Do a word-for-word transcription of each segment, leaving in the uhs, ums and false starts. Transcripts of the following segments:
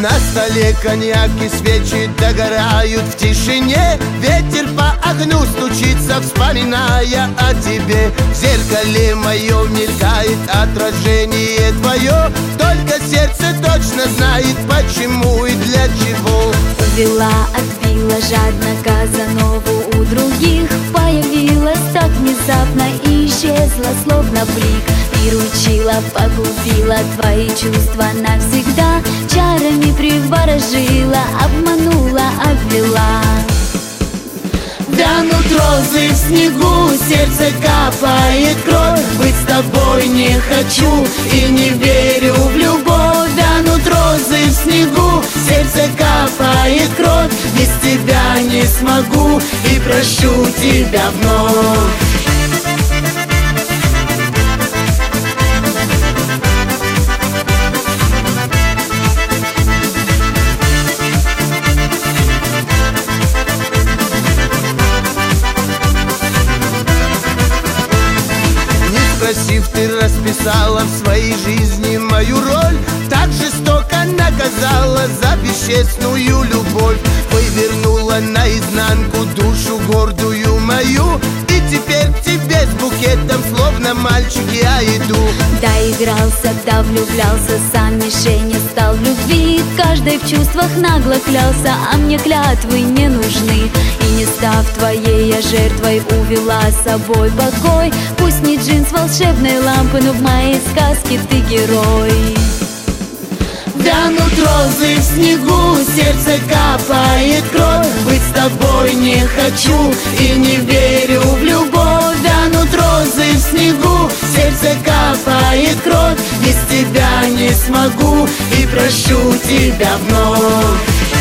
На столе коньяк и свечи догорают в тишине. Ветер по огню стучится, вспоминая о тебе. В зеркале моем мелькает отражение твое. Только сердце точно знает, почему и для чего. Увела, отбила жадно Казанову у других. Появилась так внезапно и исчезла, словно блик. Приручила, погубила твои чувства навсегда. Чарами приворожила, обманула, обвела. Вянут розы в снегу, сердце капает кровь. Быть с тобой не хочу и не верю в любовь. Вянут розы в снегу, сердце капает кровь. Без тебя не смогу и прощу тебя вновь. Спросив, ты расписала в своей жизни мою роль. Так жестоко наказала за бесчестную любовь. Вывернула наизнанку душу гордую мою. И теперь к тебе с букетом, словно мальчик, я иду. Доигрался, да влюблялся, сам мишенью стал в любви. Каждый в чувствах нагло клялся, а мне клятвы не нужны. И не став твоей, я жертвой увела с собой покой. Пусть не джинс волшебной лампы, но в моей сказке ты герой. Вянут розы в снегу, сердце капает кровь. Быть с тобой не хочу и не верю в любовь. Вянут розы в снегу, сердце капает кровь. Без тебя не смогу и прощу тебя вновь.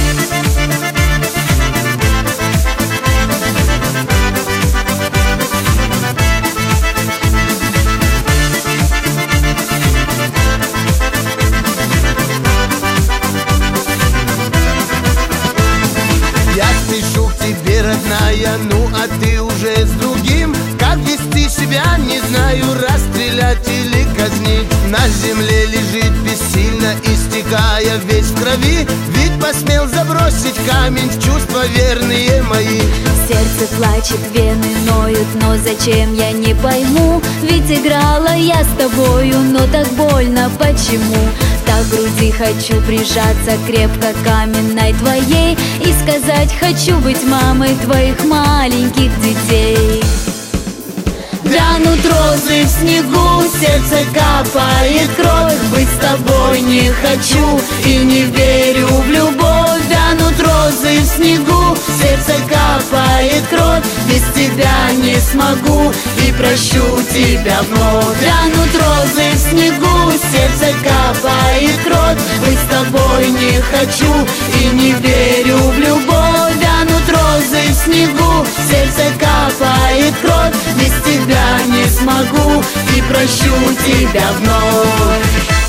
Я спешу к тебе, родная, ну а ты уже с другим. Как вести себя, не знаю, расстрелять или казнить. На земле лежит бессильно, истекая весь в крови. Ведь посмел забросить камень в чувства верные мои. Сердце плачет, вены ноют, но зачем, я не пойму. Ведь играла я с тобою, но так больно, почему? Так к груди хочу прижаться крепко каменной твоей и сказать, хочу быть мамой твоих маленьких детей. Вянут розы в снегу, сердце капает кровь. Быть с тобой не хочу и не верю в любовь. Вянут розы в снегу, сердце капает кровь. Без тебя не смогу и прощу тебя вновь. Вянут розы в снегу, сердце капает кровь. Быть с тобой не хочу и не верю в любовь. Вянут розы в снегу, сердце капает кровь. Без тебя не смогу и прощу тебя вновь.